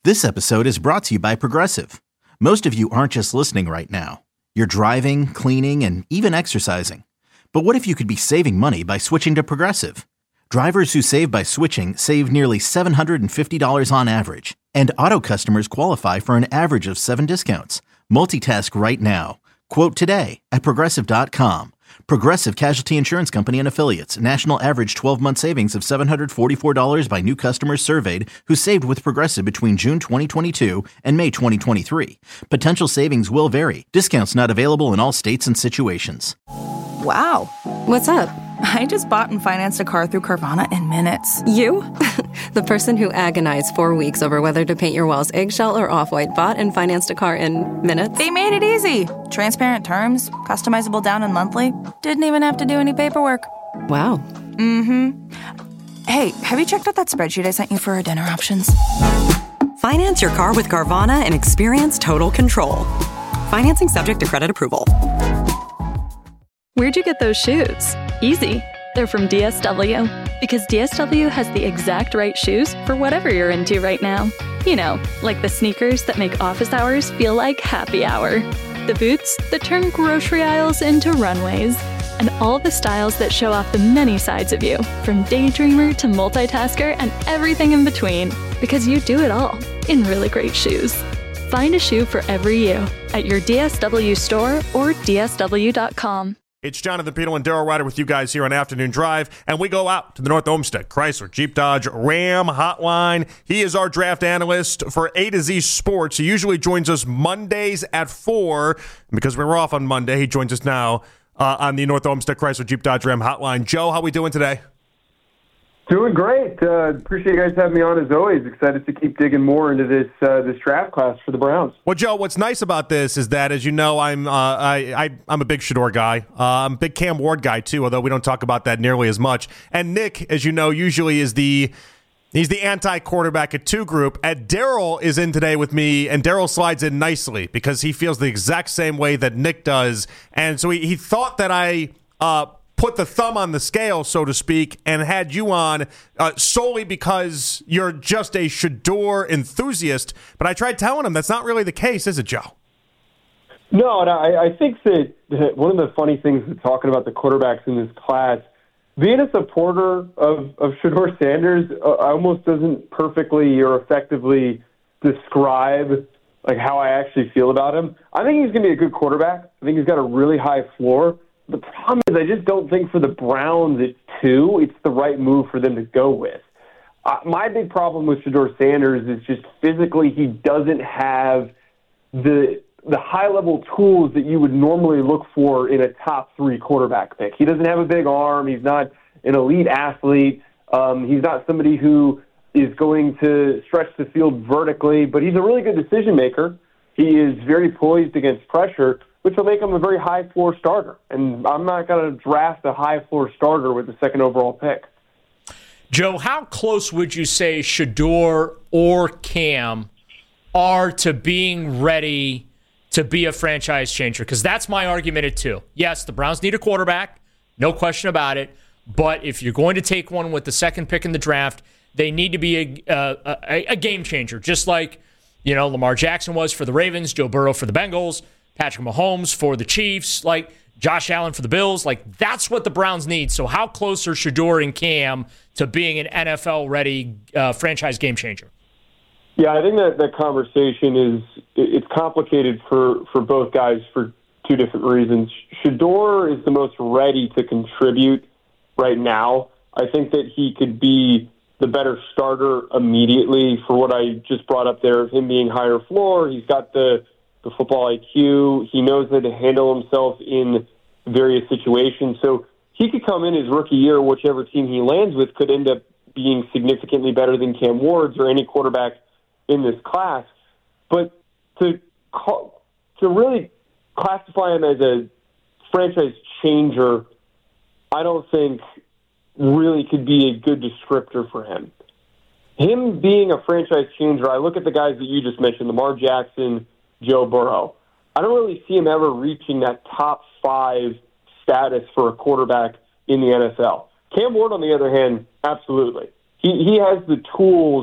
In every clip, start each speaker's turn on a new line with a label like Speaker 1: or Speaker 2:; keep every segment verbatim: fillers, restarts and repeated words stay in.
Speaker 1: This episode is brought to you by Progressive. Most of you aren't just listening right now. You're driving, cleaning, and even exercising. But what if you could be saving money by switching to Progressive? Drivers who save by switching save nearly seven hundred fifty dollars on average. And auto customers qualify for an average of seven discounts. Multitask right now. Quote today at Progressive dot com. Progressive Casualty Insurance Company and Affiliates. National average twelve-month savings of seven hundred forty-four dollars by new customers surveyed who saved with Progressive between June twenty twenty-two and May twenty twenty-three. Potential savings will vary. Discounts not available in all states and situations.
Speaker 2: Wow.
Speaker 3: What's up?
Speaker 2: I just bought and financed a car through Carvana in minutes.
Speaker 3: You? The person who agonized four weeks over whether to paint your walls eggshell or off-white bought and financed a car in minutes?
Speaker 2: They made it easy. Transparent terms, customizable down and monthly. Didn't even have to do any paperwork.
Speaker 3: Wow.
Speaker 2: Mm-hmm. Hey, have you checked out that spreadsheet I sent you for our dinner options?
Speaker 4: Finance your car with Carvana and experience total control. Financing subject to credit approval.
Speaker 5: Where'd you get those shoes? Easy. They're from D S W. Because D S W has the exact right shoes for whatever you're into right now. You know, like the sneakers that make office hours feel like happy hour. The boots that turn grocery aisles into runways. And all the styles that show off the many sides of you, from daydreamer to multitasker and everything in between. Because you do it all in really great shoes. Find a shoe for every you at your D S W store or D S W dot com.
Speaker 6: It's Jonathan Peterlin and Daryl Ryder with you guys here on Afternoon Drive, and we go out to the North Olmsted Chrysler Jeep Dodge Ram Hotline. He is our draft analyst for A to Z Sports. He usually joins us Mondays at four. And because we were off on Monday, he joins us now uh, on the North Olmsted Chrysler Jeep Dodge Ram Hotline. Joe, how we doing today?
Speaker 7: Doing great. Uh, appreciate you guys having me on as always. Excited to keep digging more into this uh, this draft class for the Browns.
Speaker 6: Well, Joe, what's nice about this is that, as you know, I'm uh, I, I I'm a big Shedeur guy. Uh, I'm a big Cam Ward guy too, although we don't talk about that nearly as much. And Nick, as you know, usually is the he's the anti-quarterback at two group. And Daryl is in today with me, and Daryl slides in nicely because he feels the exact same way that Nick does, and so he, he thought that I. Uh, put the thumb on the scale, so to speak, and had you on uh, solely because you're just a Shedeur enthusiast. But I tried telling him that's not really the case, is it, Joe?
Speaker 7: No, and I, I think that, that one of the funny things with talking about the quarterbacks in this class, being a supporter of, of Shedeur Sanders uh, almost doesn't perfectly or effectively describe like how I actually feel about him. I think he's going to be a good quarterback. I think he's got a really high floor. The problem is I just don't think for the Browns at two, it's the right move for them to go with. Uh, my big problem with Shedeur Sanders is just physically he doesn't have the the high-level tools that you would normally look for in a top three quarterback pick. He doesn't have a big arm. He's not an elite athlete. Um, he's not somebody who is going to stretch the field vertically, but he's a really good decision maker. He is very poised against pressure, which will make him a very high-floor starter. And I'm not going to draft a high-floor starter with the second overall pick.
Speaker 8: Joe, how close would you say Shedeur or Cam are to being ready to be a franchise changer? Because that's my argument at two. Yes, the Browns need a quarterback, no question about it. But if you're going to take one with the second pick in the draft, they need to be a, a, a game changer, just like you know Lamar Jackson was for the Ravens, Joe Burrow for the Bengals, Patrick Mahomes for the Chiefs, like Josh Allen for the Bills. Like, that's what the Browns need. So how close are Shedeur and Cam to being an N F L-ready uh, franchise game changer?
Speaker 7: Yeah, I think that that conversation is it's complicated for, for both guys for two different reasons. Shedeur is the most ready to contribute right now. I think that he could be the better starter immediately for what I just brought up there, him being higher floor. He's got the the football I Q. He knows how to handle himself in various situations. So he could come in his rookie year, whichever team he lands with could end up being significantly better than Cam Ward's or any quarterback in this class. But to call, to really classify him as a franchise changer, I don't think really could be a good descriptor for him. Him being a franchise changer, I look at the guys that you just mentioned, Lamar Jackson, Joe Burrow. I don't really see him ever reaching that top five status for a quarterback in the N F L. Cam Ward, on the other hand, absolutely. He he has the tools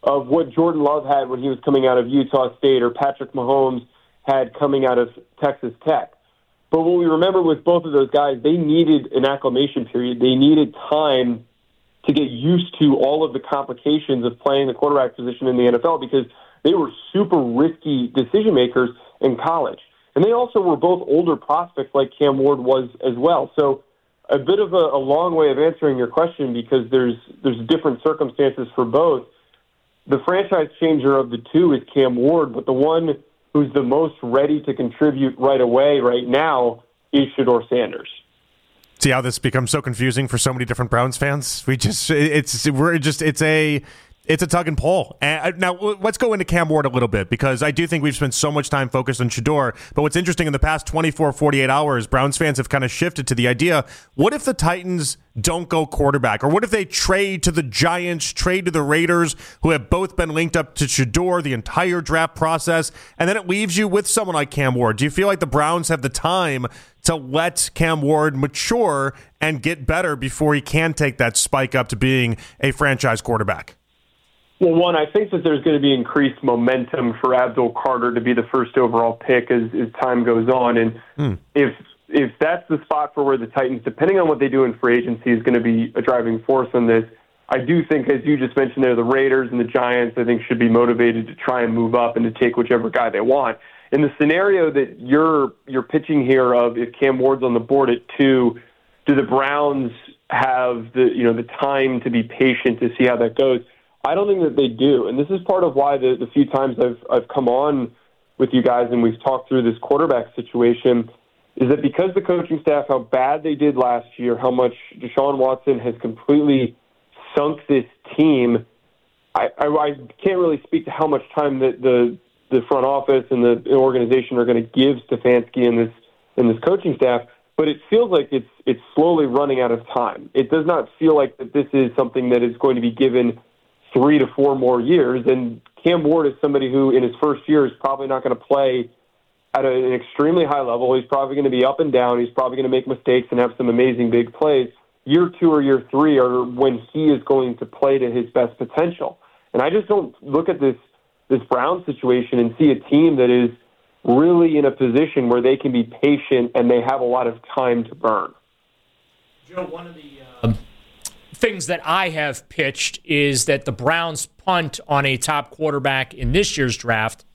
Speaker 7: of what Jordan Love had when he was coming out of Utah State or Patrick Mahomes had coming out of Texas Tech. But what we remember with both of those guys, they needed an acclimation period. They needed time to get used to all of the complications of playing the quarterback position in the N F L because they were super risky decision makers in college. And they also were both older prospects like Cam Ward was as well. So a bit of a, a long way of answering your question because there's there's different circumstances for both. The franchise changer of the two is Cam Ward, but the one who's the most ready to contribute right away right now is Shedeur Sanders.
Speaker 6: See how this becomes so confusing for so many different Browns fans? We just it's we're just it's a It's a tug and pull. And now, let's go into Cam Ward a little bit, because I do think we've spent so much time focused on Shedeur. But what's interesting, in the past twenty-four, forty-eight hours, Browns fans have kind of shifted to the idea, what if the Titans don't go quarterback? Or what if they trade to the Giants, trade to the Raiders, who have both been linked up to Shedeur the entire draft process, and then it leaves you with someone like Cam Ward? Do you feel like the Browns have the time to let Cam Ward mature and get better before he can take that spike up to being a franchise quarterback?
Speaker 7: Well, one, I think that there's going to be increased momentum for Abdul Carter to be the first overall pick as, as time goes on. And mm. if if that's the spot for where the Titans, depending on what they do in free agency, is going to be a driving force on this, I do think, as you just mentioned there, the Raiders and the Giants, I think, should be motivated to try and move up and to take whichever guy they want. In the scenario that you're you're pitching here of if Cam Ward's on the board at two, do the Browns have the you know the time to be patient to see how that goes? I don't think that they do, and this is part of why the, the few times I've I've come on with you guys and we've talked through this quarterback situation is that because the coaching staff, how bad they did last year, how much Deshaun Watson has completely sunk this team, I, I, I can't really speak to how much time that the the front office and the organization are going to give Stefanski and this and this coaching staff, but it feels like it's it's slowly running out of time. It does not feel like that this is something that is going to be given three to four more years. And Cam Ward is somebody who in his first year is probably not going to play at an extremely high level. He's probably going to be up and down. He's probably going to make mistakes and have some amazing big plays. Year two or year three are when he is going to play to his best potential. And I just don't look at this, this Brown situation and see a team that is really in a position where they can be patient and they have a lot of time to burn.
Speaker 8: Joe, one of the uh, things that I have pitched is that the Browns punt on a top quarterback in this year's draft,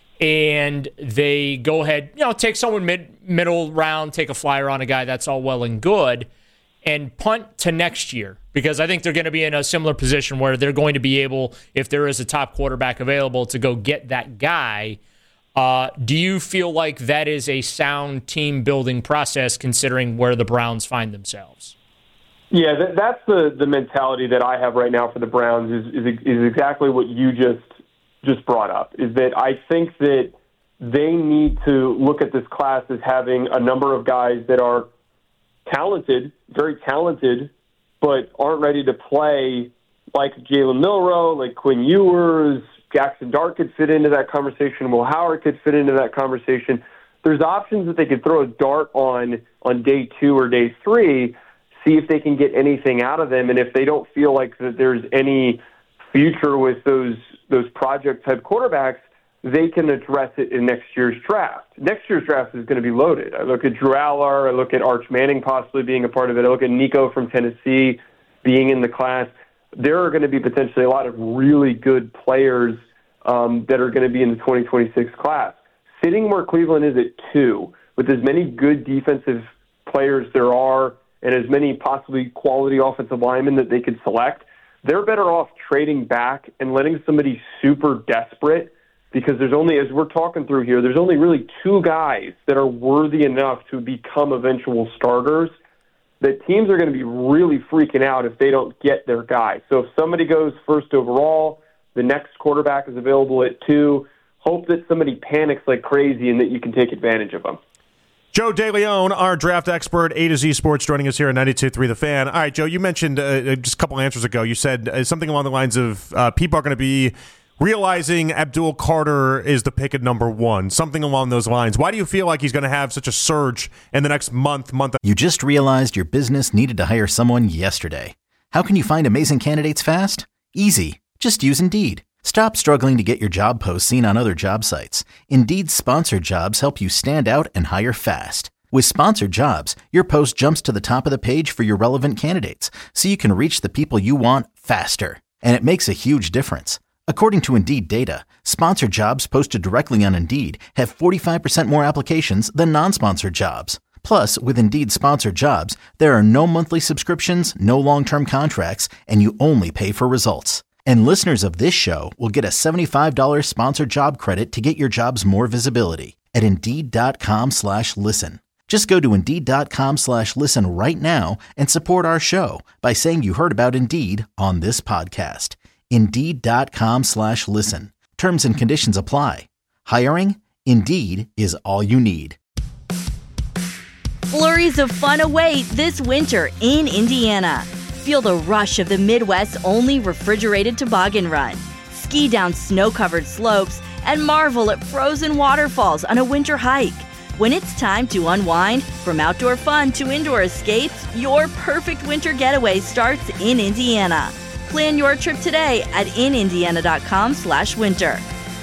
Speaker 8: and they go ahead, you know, take someone mid middle round, take a flyer on a guy. That's all well and good, and punt to next year, because I think they're going to be in a similar position where they're going to be able, if there is a top quarterback available, to go get that guy. Uh, do you feel like that is a sound team building process, considering where the Browns find themselves?
Speaker 7: Yeah, that, that's the, the mentality that I have right now for the Browns is, is is exactly what you just just brought up, is that I think that they need to look at this class as having a number of guys that are talented, very talented, but aren't ready to play, like Jalen Milroe, like Quinn Ewers. Jackson Dart could fit into that conversation. Will Howard could fit into that conversation. There's options that they could throw a dart on on day two or day three, see if they can get anything out of them. And if they don't feel like that there's any future with those those project-type quarterbacks, they can address it in next year's draft. Next year's draft is going to be loaded. I look at Drew Aller, I look at Arch Manning possibly being a part of it, I look at Nico from Tennessee being in the class. There are going to be potentially a lot of really good players um, that are going to be in the twenty twenty-six class. Sitting where Cleveland is at two, with as many good defensive players there are and as many possibly quality offensive linemen that they could select, they're better off trading back and letting somebody super desperate, because there's only, as we're talking through here, there's only really two guys that are worthy enough to become eventual starters, that teams are going to be really freaking out if they don't get their guy. So if somebody goes first overall, the next quarterback is available at two, hope that somebody panics like crazy and that you can take advantage of them.
Speaker 6: Joe DeLeon, our draft expert, A to Z Sports, joining us here at ninety-two point three The Fan. All right, Joe, you mentioned uh, just a couple answers ago, you said uh, something along the lines of uh, people are going to be realizing Abdul Carter is the pick at number one, something along those lines. Why do you feel like he's going to have such a surge in the next month, month?
Speaker 1: You just realized your business needed to hire someone yesterday. How can you find amazing candidates fast? Easy. Just use Indeed. Stop struggling to get your job posts seen on other job sites. Indeed's sponsored jobs help you stand out and hire fast. With sponsored jobs, your post jumps to the top of the page for your relevant candidates, so you can reach the people you want faster. And it makes a huge difference. According to Indeed data, sponsored jobs posted directly on Indeed have forty-five percent more applications than non-sponsored jobs. Plus, with Indeed sponsored jobs, there are no monthly subscriptions, no long-term contracts, and you only pay for results. And listeners of this show will get a seventy-five dollars sponsored job credit to get your jobs more visibility at Indeed.com slash listen. Just go to Indeed.com slash listen right now and support our show by saying you heard about Indeed on this podcast. Indeed.com slash listen. Terms and conditions apply. Hiring? Indeed is all you need.
Speaker 9: Flurries of fun await this winter in Indiana. Feel the rush of the Midwest's only refrigerated toboggan run. Ski down snow-covered slopes and marvel at frozen waterfalls on a winter hike. When it's time to unwind, from outdoor fun to indoor escapes, your perfect winter getaway starts in Indiana. Plan your trip today at inindiana.com slash winter.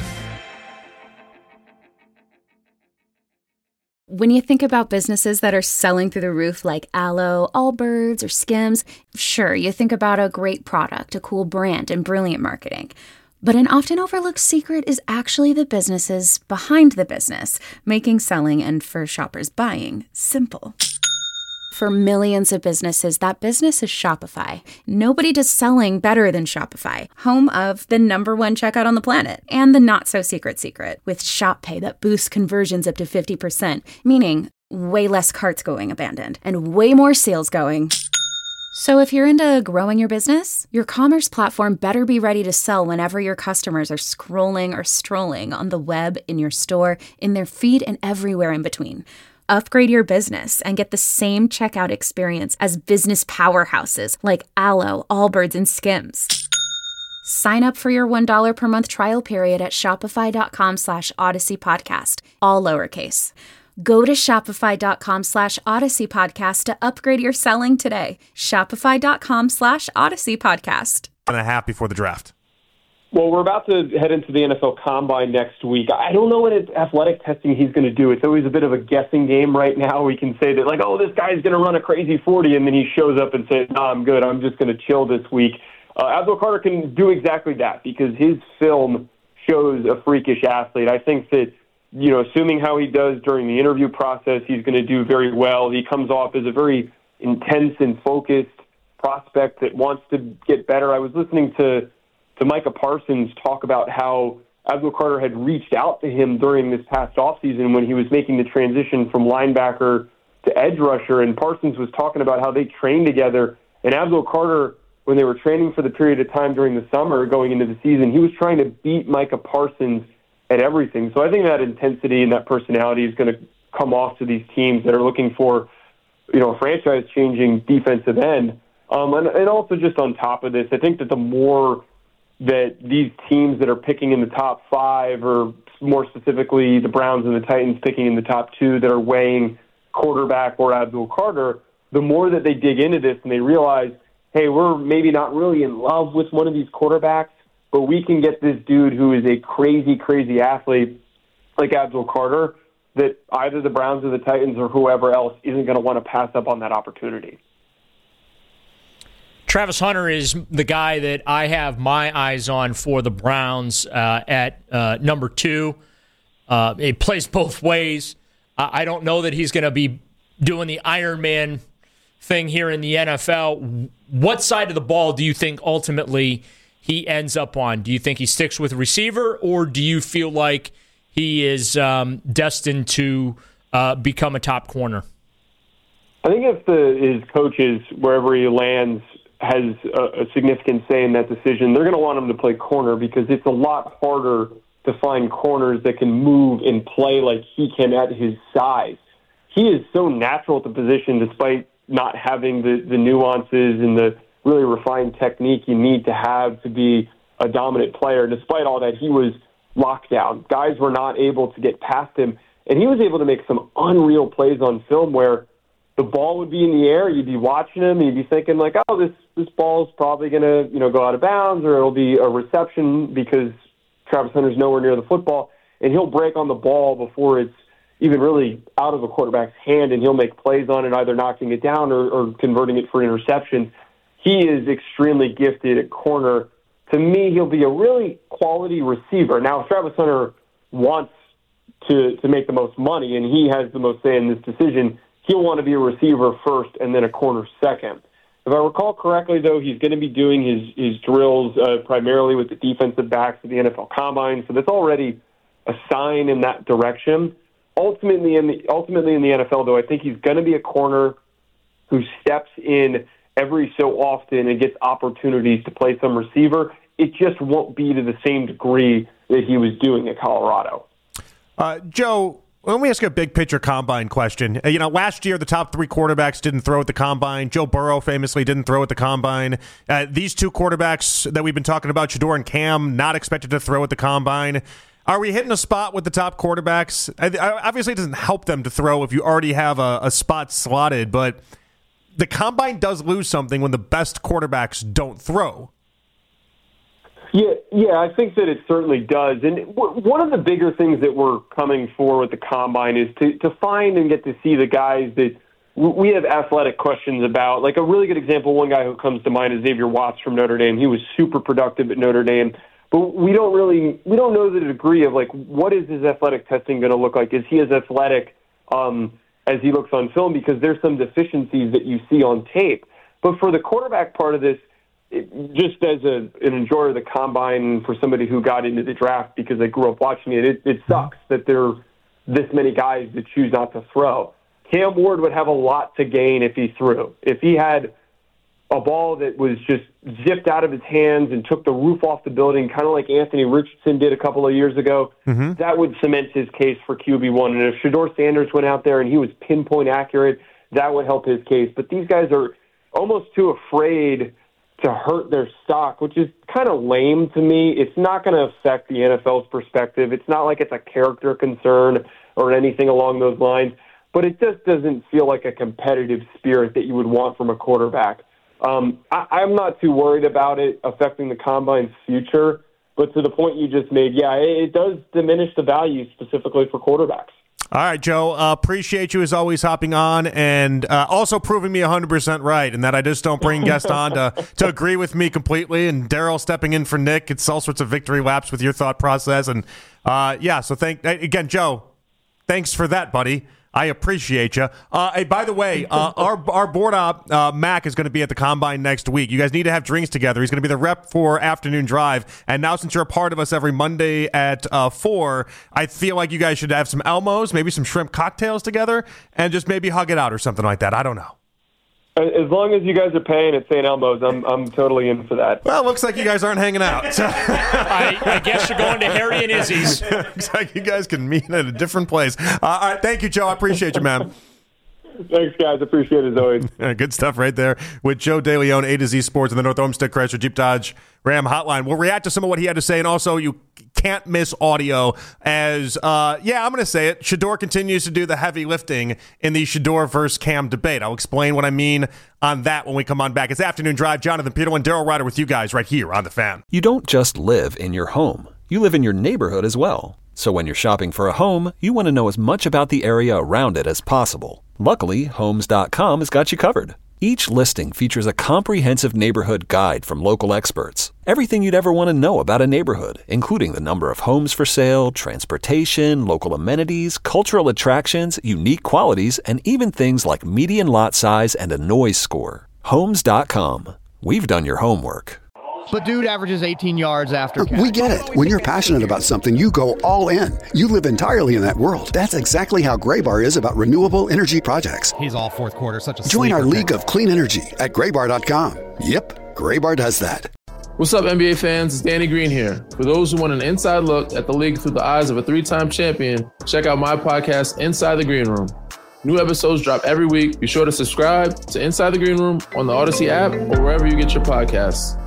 Speaker 10: When you think about businesses that are selling through the roof like Aloe, Allbirds, or Skims, sure, you think about a great product, a cool brand, and brilliant marketing. But an often overlooked secret is actually the businesses behind the business, making selling and, for shoppers, buying simple. For millions of businesses, that business is Shopify. Nobody does selling better than Shopify, home of the number one checkout on the planet, and the not-so-secret secret, with Shop Pay that boosts conversions up to fifty percent, meaning way less carts going abandoned, and way more sales going. So if you're into growing your business, your commerce platform better be ready to sell whenever your customers are scrolling or strolling on the web, in your store, in their feed, and everywhere in between. Upgrade your business and get the same checkout experience as business powerhouses like Aloe, Allbirds, and Skims. Sign up for your one dollar per month trial period at shopify.com slash Odyssey Podcast, all lowercase. Go to shopify.com slash Odyssey Podcast to upgrade your selling today. Shopify.com slash Odyssey Podcast.
Speaker 6: And a half before the draft.
Speaker 7: Well, we're about to head into the N F L Combine next week. I don't know what athletic testing he's going to do. It's always a bit of a guessing game right now. We can say that, like, oh, this guy's going to run a crazy forty, and then he shows up and says, no, I'm good. I'm just going to chill this week. Uh, Abdul Carter can do exactly that because his film shows a freakish athlete. I think that, you know, assuming how he does during the interview process, he's going to do very well. He comes off as a very intense and focused prospect that wants to get better. I was listening to to Micah Parsons talk about how Abdul Carter had reached out to him during this past offseason when he was making the transition from linebacker to edge rusher, and Parsons was talking about how they trained together, and Abdul Carter, when they were training for the period of time during the summer going into the season, he was trying to beat Micah Parsons at everything. So I think that intensity and that personality is going to come off to these teams that are looking for, you know, a franchise-changing defensive end. Um, and, and also just on top of this, I think that the more that these teams that are picking in the top five, or more specifically the Browns and the Titans picking in the top two that are weighing quarterback or Abdul Carter, the more that they dig into this and they realize, hey, we're maybe not really in love with one of these quarterbacks, but we can get this dude who is a crazy, crazy athlete like Abdul Carter, that either the Browns or the Titans or whoever else isn't going to want to pass up on that opportunity.
Speaker 8: Travis Hunter is the guy that I have my eyes on for the Browns uh, at uh, number two. Uh, he plays both ways. Uh, I don't know that he's going to be doing the Iron Man thing here in the N F L. What side of the ball do you think ultimately he ends up on? Do you think he sticks with receiver, or do you feel like he is um, destined to uh, become a top corner?
Speaker 7: I think if the, his coaches, wherever he lands, has a, a significant say in that decision, they're going to want him to play corner because it's a lot harder to find corners that can move and play like he can at his size. He is so natural at the position despite not having the, the nuances and the really refined technique you need to have to be a dominant player. Despite all that, he was locked down. Guys were not able to get past him, and he was able to make some unreal plays on film where the ball would be in the air. You'd be watching him, and you'd be thinking like, oh, this this ball's probably going to, you know, go out of bounds, or it'll be a reception because Travis Hunter's nowhere near the football, and he'll break on the ball before it's even really out of the quarterback's hand, and he'll make plays on it, either knocking it down or, or converting it for interception. He is extremely gifted at corner. To me, he'll be a really quality receiver. Now, if Travis Hunter wants to, to make the most money, and he has the most say in this decision, he'll want to be a receiver first and then a corner second. If I recall correctly, though, he's going to be doing his, his drills uh, primarily with the defensive backs at the N F L Combine, so that's already a sign in that direction. Ultimately in the, ultimately in the N F L, though, I think he's going to be a corner who steps in every so often and gets opportunities to play some receiver. It just won't be to the same degree that he was doing at Colorado.
Speaker 6: Uh, Joe, let me ask you a big picture combine question. Uh, you know, last year the top three quarterbacks didn't throw at the combine. Joe Burrow famously didn't throw at the combine. Uh, these two quarterbacks that we've been talking about, Shedeur and Cam, not expected to throw at the combine. Are we hitting a spot with the top quarterbacks? I, I, obviously, it doesn't help them to throw if you already have a, a spot slotted, but the combine does lose something when the best quarterbacks don't throw.
Speaker 7: Yeah, yeah, I think that it certainly does. And w- one of the bigger things that we're coming for with the combine is to, to find and get to see the guys that w- we have athletic questions about. Like a really good example, one guy who comes to mind is Xavier Watts from Notre Dame. He was super productive at Notre Dame. But we don't really, we don't know the degree of, like, what is his athletic testing going to look like? Is he as athletic um, as he looks on film? Because there's some deficiencies that you see on tape. But for the quarterback part of this, it, just as a, an enjoyer of the combine, for somebody who got into the draft because they grew up watching it, it, it sucks that there are this many guys that choose not to throw. Cam Ward would have a lot to gain if he threw. If he had a ball that was just zipped out of his hands and took the roof off the building, kind of like Anthony Richardson did a couple of years ago, mm-hmm. that would cement his case for Q B one. And if Shedeur Sanders went out there and he was pinpoint accurate, that would help his case. But these guys are almost too afraid to hurt their stock, which is kind of lame to me. It's not going to affect the N F L's perspective. It's not like it's a character concern or anything along those lines, but it just doesn't feel like a competitive spirit that you would want from a quarterback. Um, I, I'm not too worried about it affecting the combine's future, but to the point you just made, yeah, it, it does diminish the value specifically for quarterbacks.
Speaker 6: All right, Joe, uh, appreciate you as always hopping on and uh, also proving me one hundred percent right and that I just don't bring guests on to, to agree with me completely, and Daryl stepping in for Nick. It's all sorts of victory laps with your thought process. And, uh, yeah, so thank again, Joe, thanks for that, buddy. I appreciate you. Uh, hey, by the way, uh, our our board op, uh, Mac, is going to be at the Combine next week. You guys need to have drinks together. He's going to be the rep for Afternoon Drive. And now since you're a part of us every Monday at uh, four, I feel like you guys should have some Elmos, maybe some shrimp cocktails together, and just maybe hug it out or something like that. I don't know.
Speaker 7: As long as you guys are paying at Saint Elmo's, I'm I'm totally in for that.
Speaker 6: Well, it looks like you guys aren't hanging out. So.
Speaker 8: I, I guess you're going to Harry and Izzy's.
Speaker 6: Looks like you guys can meet at a different place. Uh, all right, thank you, Joe. I appreciate you, man.
Speaker 7: Thanks, guys. Appreciate it, as always.
Speaker 6: Good stuff right there with Joe DeLeon, A to Z Sports, and the North Olmsted Chrysler Jeep Dodge Ram Hotline. We'll react to some of what he had to say, and also you can't miss audio as, uh, yeah, I'm going to say it. Shedeur continues to do the heavy lifting in the Shedeur versus Cam debate. I'll explain what I mean on that when we come on back. It's Afternoon Drive. Jonathan Peterlin, Daryl Ryder with you guys right here on The Fan.
Speaker 11: You don't just live in your home. You live in your neighborhood as well. So when you're shopping for a home, you want to know as much about the area around it as possible. Luckily, Homes dot com has got you covered. Each listing features a comprehensive neighborhood guide from local experts. Everything you'd ever want to know about a neighborhood, including the number of homes for sale, transportation, local amenities, cultural attractions, unique qualities, and even things like median lot size and a noise score. Homes dot com. We've done your homework.
Speaker 12: But dude averages eighteen yards after catch.
Speaker 13: We get it. When you're passionate about something, you go all in. You live entirely in that world. That's exactly how Graybar is about renewable energy projects.
Speaker 12: He's all fourth quarter, such a
Speaker 13: Join our
Speaker 12: pick.
Speaker 13: league of clean energy at graybar dot com. Yep, Graybar does that.
Speaker 14: What's up, N B A fans? It's Danny Green here. For those who want an inside look at the league through the eyes of a three-time champion, check out my podcast, Inside the Green Room. New episodes drop every week. Be sure to subscribe to Inside the Green Room on the Odyssey app or wherever you get your podcasts.